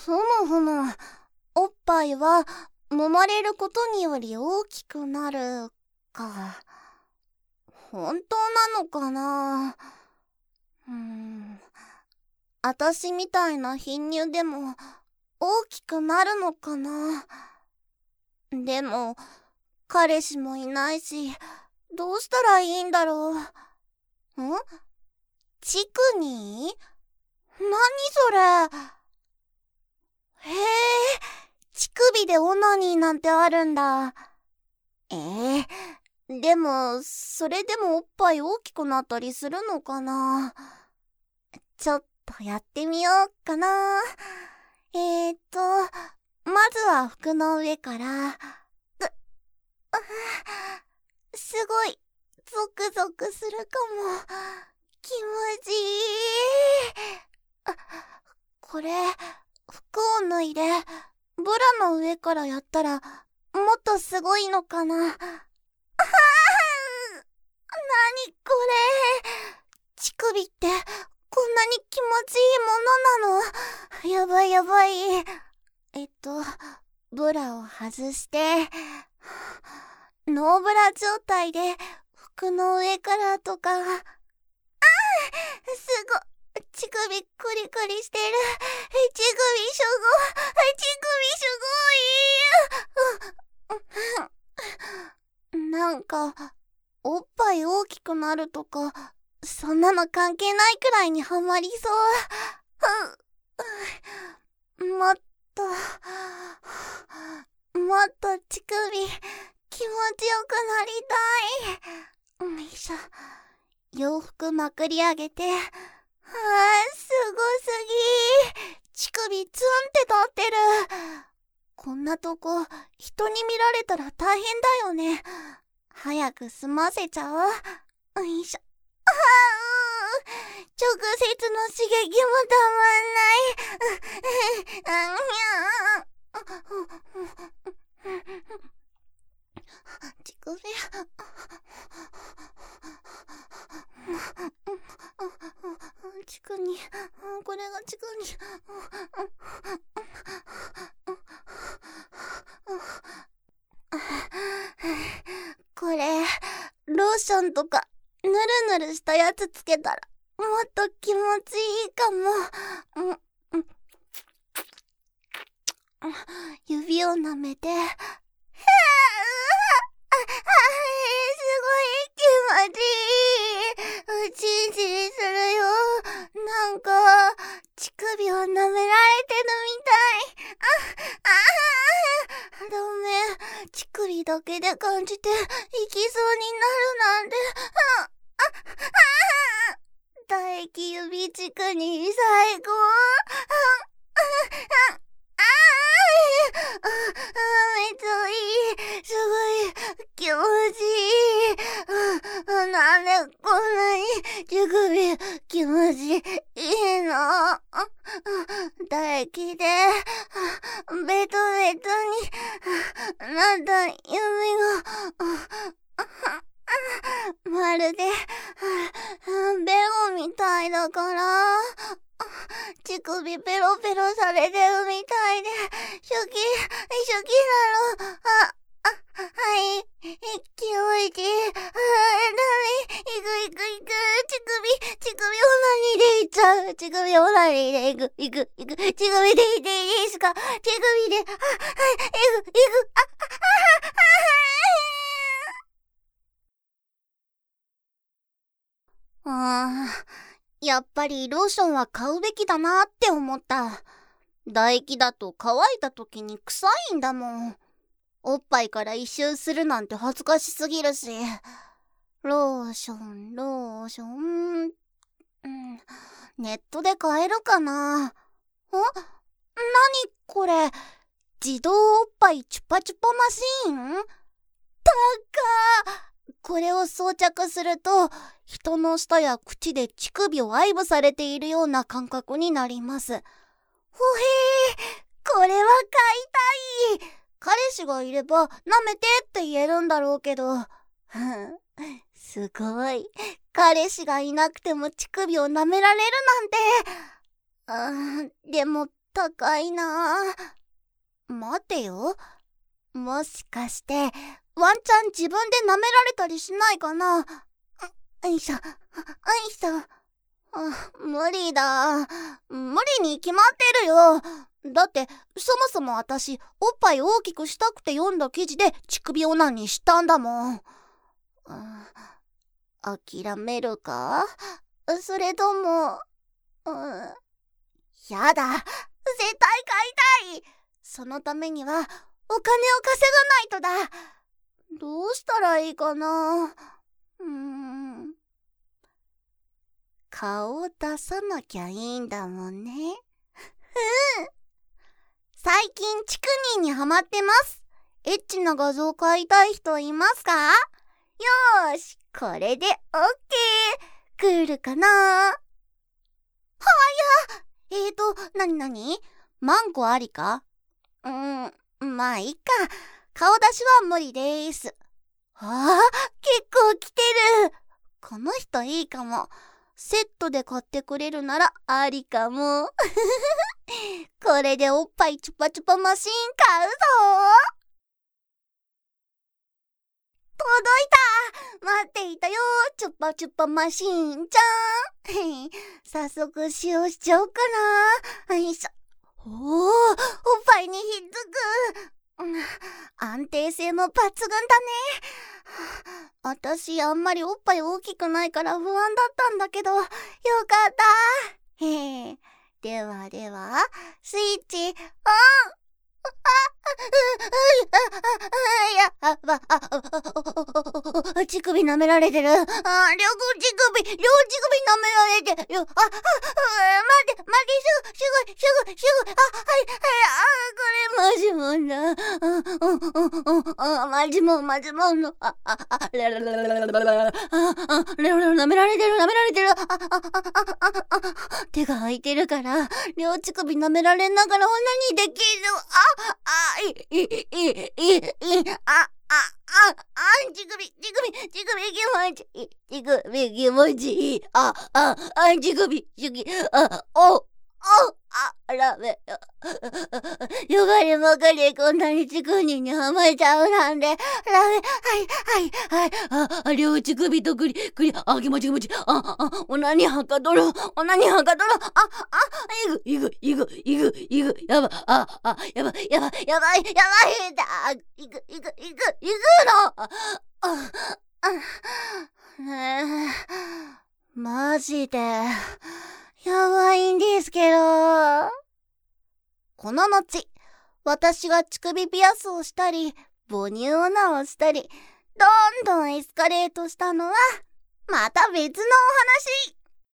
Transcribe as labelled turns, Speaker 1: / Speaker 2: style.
Speaker 1: ふむふむ。おっぱいは揉まれることにより大きくなるか。本当なのかな。あたしみたいな貧乳でも大きくなるのかな。でも彼氏もいないし、どうしたらいいんだろう。チクニー？何それ。へえ、乳首でオナニーなんてあるんだ。でもそれでもおっぱい大きくなったりするのかな。ちょっとやってみようかな。まずは服の上から。すごいゾクゾクするかも。気持ちいい。これ服を脱いでブラの上からやったらもっとすごいのかな。なにこれ。乳首ってこんなに気持ちいいものなの？やばいやばい。ブラを外してノーブラ状態で服の上からとか。すごい、乳首クリクリしてる。乳首すごい、乳首すごい。なんかおっぱい大きくなるとかそんなの関係ないくらいにハマりそう。もっと乳首気持ちよくなりたい。よいしょ。洋服まくり上げて、すごすぎ。乳首ツンって立ってる。こんなとこ人に見られたら大変だよね。早く済ませちゃう？よいしょ。直接の刺激もたまんない。乳首。乳首に、これが乳首に。これローションとかぬるぬるしたやつつけたらもっと気持ちいいかも。指を舐めて、すごい気持ちいい。チンチンするよ。なんか乳首を舐められてるみたい。ダメ、乳首だけで感じていきそうになるなんて。唾液指乳首に最高。めっちゃいい。すごい気持ちいい。なんでこんなに乳首気持ちいいの？唾液でベトベトになった指がまるでベロみたいだから、乳首ペロペロされてるみたいでシュキなの。はい、気持ちいい。ダメ、いく。乳首オナニーでいっちゃう。乳首オナニーでいく。乳首でいいですか？乳首で、いく。やっぱりローションは買うべきだなって思った。唾液だと乾いた時に臭いんだもん。おっぱいから一周するなんて恥ずかしすぎるし。ローション。ネットで買えるかな？なにこれ？自動おっぱいチュパチュパマシーン？これを装着すると人の舌や口で乳首を愛撫されているような感覚になります。ほへー、これは買いたい。彼氏がいれば舐めてって言えるんだろうけど、すごい。彼氏がいなくても乳首を舐められるなんて。でも高いな。待てよ。もしかして、ワンチャン自分で舐められたりしないかな。よいしょ、よいしょ。無理だ。無理に決まってるよ。だって、そもそも私、おっぱい大きくしたくて読んだ記事で乳首オナニーしたんだもん。諦めるか？それとも、やだ。絶対買いたい。そのためには、お金を稼がないとだ。どうしたらいいかな。顔を出さなきゃいいんだもんね。最近チクニーにハマってます。エッチな画像買いたい人いますか？よーし、これでオッケー。クールかな？はや！なに？マンコありか？まあいいか。顔出しは無理です。結構来てる。この人いいかも。セットで買ってくれるならありかも。これでおっぱいチュパチュパマシーン買うぞ。届いた。待っていたよ、チュパチュパマシーンちゃん。早速使用しちゃおうかな。よいしょ。おっぱいにひっつく。安定性も抜群だね。私あんまりおっぱい大きくないから不安だったんだけど、よかった。では、スイッチオン。乳首舐められてる。両乳首舐められてる。待って、すぐ。これマジモンだ。マジモンの。舐められてる。手が空いてるから、両乳首舐められながらオナニーできる。乳首気持ちいい。乳首ラメよがれまかりこんなに乳首にはまっちゃうなんで。ラメ両乳首と気持ちオナニーはかどる。いぐやばいの。マジでやばいんですけど。この後、私が乳首ピアスをしたり、母乳オナをしたり、どんどんエスカレートしたのは、また別のお話。